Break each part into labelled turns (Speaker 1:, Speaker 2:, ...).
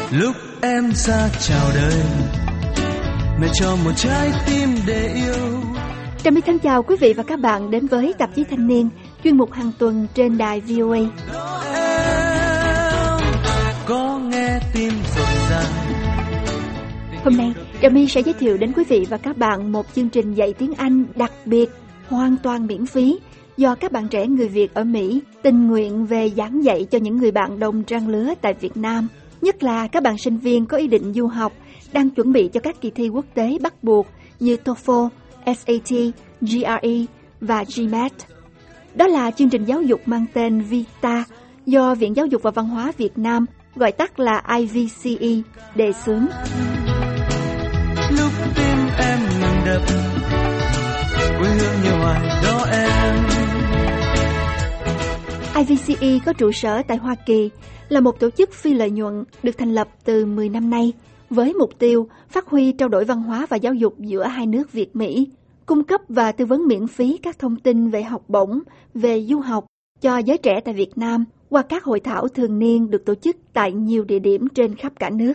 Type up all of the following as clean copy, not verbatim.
Speaker 1: Lúc em ra chào đời, mẹ cho một trái tim để yêu.
Speaker 2: Trà My thân chào quý vị và các bạn đến với tạp chí Thanh niên, chuyên mục hàng tuần trên đài VOA.
Speaker 1: Em có nghe tim rộn ràng.
Speaker 2: Hôm nay, Trà My sẽ giới thiệu đến quý vị và các bạn một chương trình dạy tiếng Anh đặc biệt, hoàn toàn miễn phí do các bạn trẻ người Việt ở Mỹ tình nguyện về giảng dạy cho những người bạn đồng trang lứa tại Việt Nam, nhất là các bạn sinh viên có ý định du học, đang chuẩn bị cho các kỳ thi quốc tế bắt buộc như TOEFL, SAT, GRE và GMAT. Đó là chương trình giáo dục mang tên VITA do Viện Giáo dục và Văn hóa Việt Nam, gọi tắt là IVCE, đề xướng.
Speaker 1: Lúc tim em ngừng đập, quê hương nhiều hoài đó em.
Speaker 2: IVCE có trụ sở tại Hoa Kỳ, là một tổ chức phi lợi nhuận được thành lập từ 10 năm nay, với mục tiêu phát huy trao đổi văn hóa và giáo dục giữa hai nước Việt Mỹ, cung cấp và tư vấn miễn phí các thông tin về học bổng, về du học cho giới trẻ tại Việt Nam qua các hội thảo thường niên được tổ chức tại nhiều địa điểm trên khắp cả nước.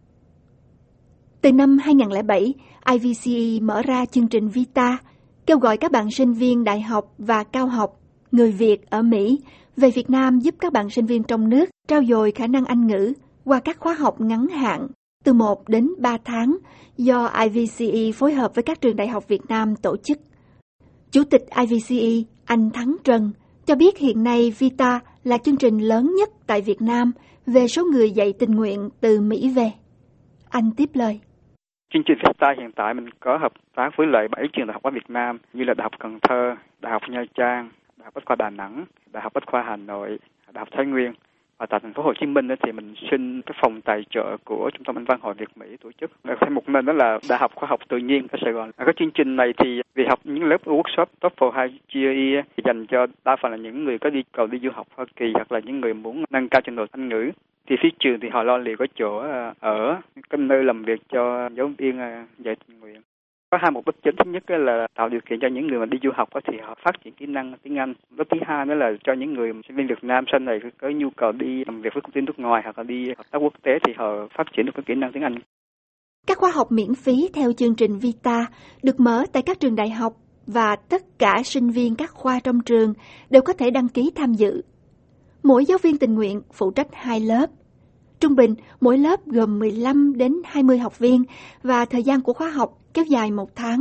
Speaker 2: Từ năm 2007, IVCE mở ra chương trình VITA, kêu gọi các bạn sinh viên đại học và cao học người Việt ở Mỹ về Việt Nam giúp các bạn sinh viên trong nước trau dồi khả năng Anh ngữ qua các khóa học ngắn hạn từ 1 đến 3 tháng do IVCE phối hợp với các trường đại học Việt Nam tổ chức. Chủ tịch IVCE, anh Thắng Trần, cho biết hiện nay VITA là chương trình lớn nhất tại Việt Nam về số người dạy tình nguyện từ Mỹ về. Anh tiếp lời.
Speaker 3: Chương trình VITA hiện tại mình có hợp tác với lại 7 trường đại học ở Việt Nam như là Đại học Cần Thơ, Đại học Nha Trang, Đại học Bách khoa Đà Nẵng, Đại học Bách khoa Hà Nội, Đại học Thái Nguyên. Và tại thành phố Hồ Chí Minh thì mình xin cái phòng tài trợ của Trung tâm Anh văn Hội Việt Mỹ tổ chức. Thêm một bên đó là Đại học Khoa học Tự nhiên ở Sài Gòn. Cái chương trình này thì vì học những lớp workshop TOEFL hay GRE dành cho đa phần là những người có cầu đi du học Hoa Kỳ hoặc là những người muốn nâng cao trình độ Anh ngữ. Thì phía trường thì họ lo liệu có chỗ ở, cái nơi làm việc cho giáo viên dạy tình nguyện. Có hai mục đích chính. Thứ nhất là tạo điều kiện cho những người mà đi du học thì họ phát triển kỹ năng tiếng Anh. Thứ hai nữa là cho những người sinh viên Việt Nam sau này có nhu cầu đi làm việc với công ty nước ngoài hoặc là đi hợp tác quốc tế thì họ phát triển được cái kỹ năng tiếng Anh.
Speaker 2: Các khóa học miễn phí theo chương trình VITA được mở tại các trường đại học và tất cả sinh viên các khoa trong trường đều có thể đăng ký tham dự. Mỗi giáo viên tình nguyện phụ trách 2 lớp. Trung bình, mỗi lớp gồm 15 đến 20 học viên và thời gian của khóa học kéo dài 1 tháng.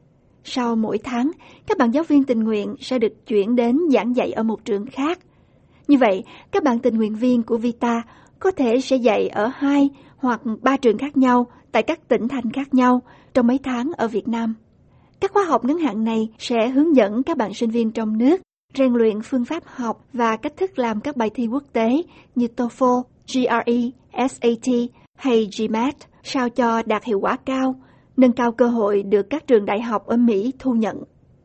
Speaker 2: Sau mỗi tháng, các bạn giáo viên tình nguyện sẽ được chuyển đến giảng dạy ở một trường khác. Như vậy, các bạn tình nguyện viên của VITA có thể sẽ dạy ở 2 hoặc 3 trường khác nhau tại các tỉnh thành khác nhau trong mấy tháng ở Việt Nam. Các khóa học ngắn hạn này sẽ hướng dẫn các bạn sinh viên trong nước rèn luyện phương pháp học và cách thức làm các bài thi quốc tế như TOEFL, GRE, SAT hay GMAT sao cho đạt hiệu quả cao, nâng cao cơ hội được các trường đại học ở Mỹ thu nhận.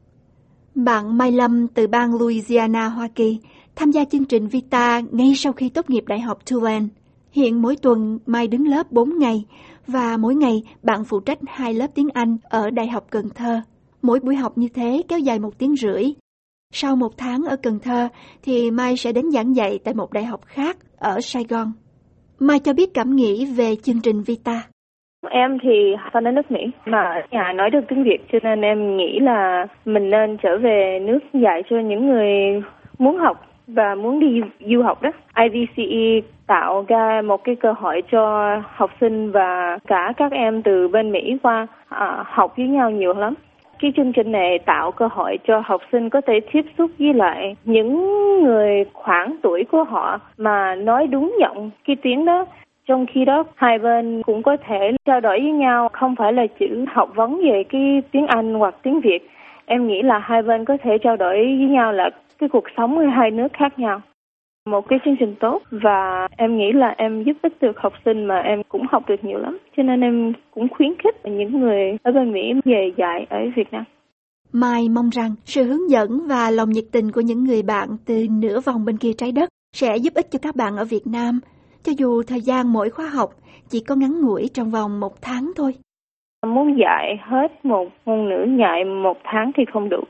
Speaker 2: Bạn Mai Lâm từ bang Louisiana, Hoa Kỳ, tham gia chương trình VITA ngay sau khi tốt nghiệp Đại học Tulane. Hiện mỗi tuần Mai đứng lớp 4 ngày và mỗi ngày bạn phụ trách 2 lớp tiếng Anh ở Đại học Cần Thơ. Mỗi buổi học như thế kéo dài 1 tiếng rưỡi. Sau 1 tháng ở Cần Thơ thì Mai sẽ đến giảng dạy tại một đại học khác ở Sài Gòn. Mai cho biết cảm nghĩ về chương trình VITA.
Speaker 4: Em thì con đến nước Mỹ mà nhà nói được tiếng Việt cho nên em nghĩ là mình nên trở về nước dạy cho những người muốn học và muốn đi du học đó. IVCE tạo ra một cái cơ hội cho học sinh và cả các em từ bên Mỹ qua học với nhau nhiều lắm. Cái chương trình này tạo cơ hội cho học sinh có thể tiếp xúc với lại những người khoảng tuổi của họ mà nói đúng giọng cái tiếng đó. Trong khi đó, hai bên cũng có thể trao đổi với nhau, không phải là chỉ học vấn về cái tiếng Anh hoặc tiếng Việt. Em nghĩ là hai bên có thể trao đổi với nhau là cái cuộc sống ở hai nước khác nhau. Một cái chương trình tốt và em nghĩ là em giúp ích được học sinh mà em cũng học được nhiều lắm. Cho nên em cũng khuyến khích những người ở bên Mỹ về dạy ở Việt Nam.
Speaker 2: Mai mong rằng sự hướng dẫn và lòng nhiệt tình của những người bạn từ nửa vòng bên kia trái đất sẽ giúp ích cho các bạn ở Việt Nam, cho dù thời gian mỗi khóa học chỉ có ngắn ngủi trong vòng 1 tháng thôi.
Speaker 4: Muốn dạy hết một ngôn ngữ dạy 1 tháng thì không đủ.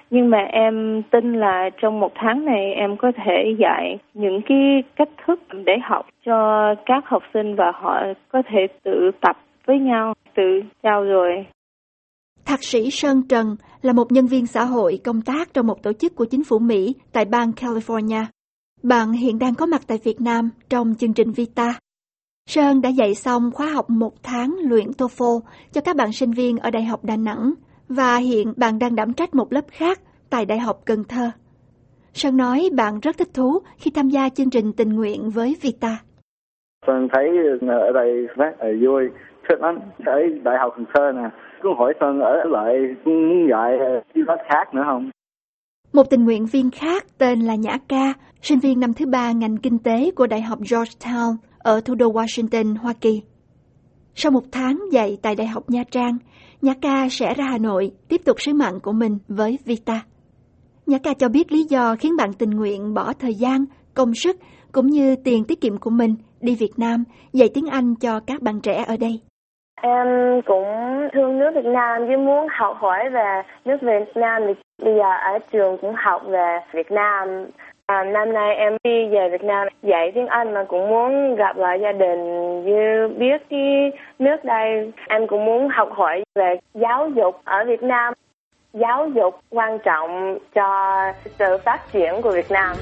Speaker 4: Nhưng mà em tin là trong 1 tháng này em có thể dạy những cái cách thức để học cho các học sinh và họ có thể tự tập với nhau, tự trao dồi.
Speaker 2: Thạc sĩ Sơn Trần là một nhân viên xã hội công tác trong một tổ chức của chính phủ Mỹ tại bang California. Bạn hiện đang có mặt tại Việt Nam trong chương trình Vita. Sơn đã dạy xong khóa học 1 tháng luyện TOEFL cho các bạn sinh viên ở Đại học Đà Nẵng và hiện bạn đang đảm trách một lớp khác tại Đại học Cần Thơ. Sơn nói bạn rất thích thú khi tham gia chương trình tình nguyện với Vita.
Speaker 5: Sơn thấy ở đây rất là vui, thích lắm. Ở Đại học Cần Thơ nè, cứ hỏi Sơn ở lại muốn dạy chi tiết khác nữa không?
Speaker 2: Một tình nguyện viên khác tên là Nhã Ca, sinh viên năm thứ 3 ngành kinh tế của Đại học Georgetown ở thủ đô Washington, Hoa Kỳ. Sau 1 tháng dạy tại Đại học Nha Trang, Nhã Ca sẽ ra Hà Nội tiếp tục sứ mạng của mình với Vita. Nhã Ca cho biết lý do khiến bạn tình nguyện bỏ thời gian, công sức cũng như tiền tiết kiệm của mình đi Việt Nam dạy tiếng Anh cho các bạn trẻ ở đây.
Speaker 4: Em cũng thương nước Việt Nam với muốn học hỏi về nước Việt Nam. Bây giờ ở trường cũng học về Việt Nam. Năm nay em đi về Việt Nam dạy tiếng Anh mà cũng muốn gặp lại gia đình như biết cái nước đây. Em cũng muốn học hỏi về giáo dục ở Việt Nam. Giáo dục quan trọng cho sự phát triển của Việt Nam.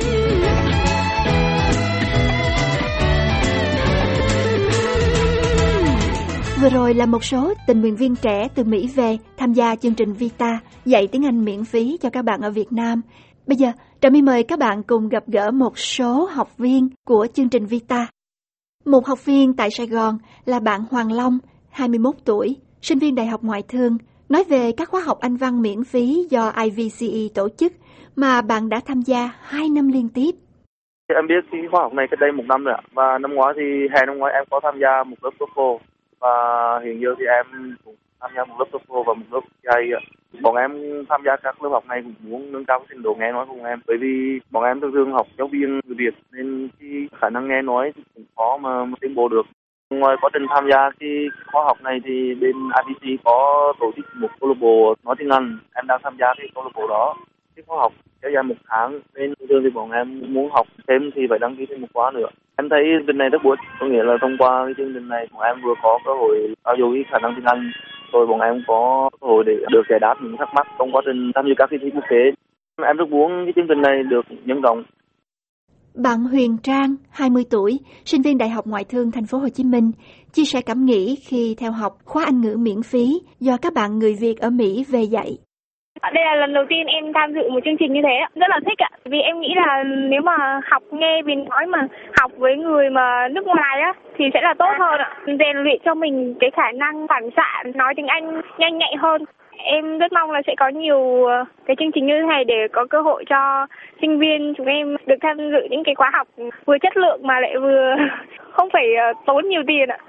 Speaker 2: Vừa rồi là một số tình nguyện viên trẻ từ Mỹ về tham gia chương trình Vita dạy tiếng Anh miễn phí cho các bạn ở Việt Nam. Bây giờ, Trà My mời các bạn cùng gặp gỡ một số học viên của chương trình Vita. Một học viên tại Sài Gòn là bạn Hoàng Long, 21 tuổi, sinh viên Đại học Ngoại thương, nói về các khóa học Anh văn miễn phí do IVCE tổ chức mà bạn đã tham gia 2 năm liên tiếp.
Speaker 6: Em biết cái khóa học này cách đây 1 năm rồi ạ. Và năm ngoái thì hè năm ngoái em có tham gia một lớp TOEFL. Và hiện giờ thì em cũng tham gia một lớp TOEFL và một lớp GRE ạ. Bọn em tham gia các lớp học này cũng muốn nâng cao trình độ nghe nói của em. Bởi vì bọn em thường học giáo viên người Việt nên cái khả năng nghe nói thì cũng khó mà tiến bộ được. Ngoài quá trình tham gia cái khóa học này thì bên IVC có tổ chức một câu lạc bộ nói tiếng Anh. Em đang tham gia cái câu lạc bộ đó. Cái khóa học kéo dài 1 tháng nên thường thì bọn em muốn học thêm thì phải đăng ký thêm một khóa nữa. Em thấy việc này rất bổ ích, có nghĩa là thông qua cái chương trình này bọn em vừa có cơ hội trau dồi cái khả năng tiếng Anh, rồi bọn em có cơ hội để được giải đáp những thắc mắc trong quá trình tham dự các kỳ thi quốc tế. Em rất muốn cái chương trình này được nhân rộng.
Speaker 2: Bạn Huyền Trang, 20 tuổi, sinh viên Đại học Ngoại thương Thành phố Hồ Chí Minh, chia sẻ cảm nghĩ khi theo học khóa Anh ngữ miễn phí do các bạn người Việt ở Mỹ về dạy.
Speaker 7: Đây là lần đầu tiên em tham dự một chương trình như thế, rất là thích ạ. Vì em nghĩ là nếu mà học nghe vì nói mà học với người mà nước ngoài á thì sẽ là tốt hơn ạ. Rèn luyện cho mình cái khả năng phản xạ nói tiếng Anh nhanh nhạy hơn. Em rất mong là sẽ có nhiều cái chương trình như thế này để có cơ hội cho sinh viên chúng em được tham dự những cái khóa học vừa chất lượng mà lại vừa không phải tốn nhiều tiền ạ.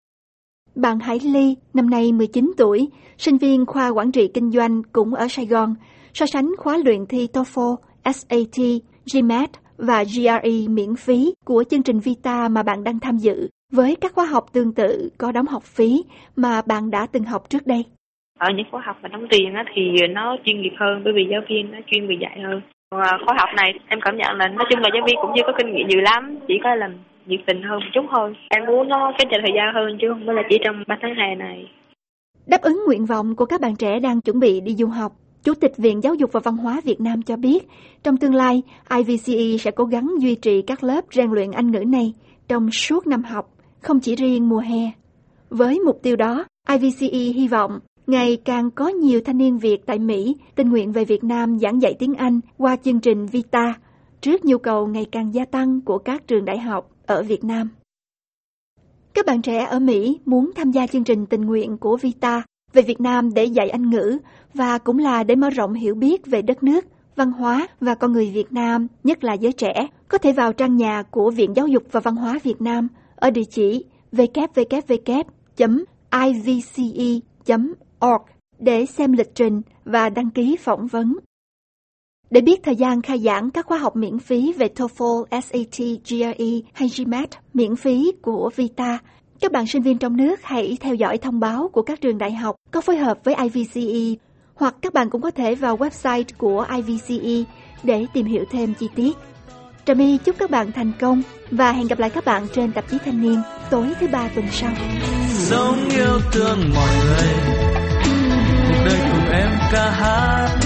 Speaker 2: Bạn Hải Ly, năm nay 19 tuổi, sinh viên khoa quản trị kinh doanh cũng ở Sài Gòn, so sánh khóa luyện thi TOEFL, SAT, GMAT và GRE miễn phí của chương trình Vita mà bạn đang tham dự với các khóa học tương tự có đóng học phí mà bạn đã từng học trước đây.
Speaker 8: Ở những khóa học mà đóng tiền thì nó chuyên nghiệp hơn bởi vì giáo viên nó chuyên về dạy hơn. Khóa học này em cảm nhận là nói chung là giáo viên cũng chưa có kinh nghiệm nhiều lắm, chỉ có là nhiệt tình hơn một chút thôi. Em muốn nó kéo dài thời gian hơn chứ không phải là chỉ trong 3 tháng hè này.
Speaker 2: Đáp ứng nguyện vọng của các bạn trẻ đang chuẩn bị đi du học, Chủ tịch Viện Giáo dục và Văn hóa Việt Nam cho biết, trong tương lai, IVCE sẽ cố gắng duy trì các lớp rèn luyện Anh ngữ này trong suốt năm học, không chỉ riêng mùa hè. Với mục tiêu đó, IVCE hy vọng ngày càng có nhiều thanh niên Việt tại Mỹ tình nguyện về Việt Nam giảng dạy tiếng Anh qua chương trình Vita, trước nhu cầu ngày càng gia tăng của các trường đại học ở Việt Nam. Các bạn trẻ ở Mỹ muốn tham gia chương trình tình nguyện của Vita về Việt Nam để dạy Anh ngữ và cũng là để mở rộng hiểu biết về đất nước, văn hóa và con người Việt Nam, nhất là giới trẻ, có thể vào trang nhà của Viện Giáo dục và Văn hóa Việt Nam ở địa chỉ www.ivce.org để xem lịch trình và đăng ký phỏng vấn. Để biết thời gian khai giảng các khóa học miễn phí về TOEFL, SAT, GRE hay GMAT miễn phí của Vita, các bạn sinh viên trong nước hãy theo dõi thông báo của các trường đại học có phối hợp với IVCE Hoặc các bạn cũng có thể vào website của IVCE để tìm hiểu thêm chi tiết. Trà My chúc các bạn thành công và hẹn gặp lại các bạn trên tạp chí Thanh niên tối thứ Ba tuần sau.
Speaker 1: Sống yêu thương mọi người, cuộc đời cùng em ca hát.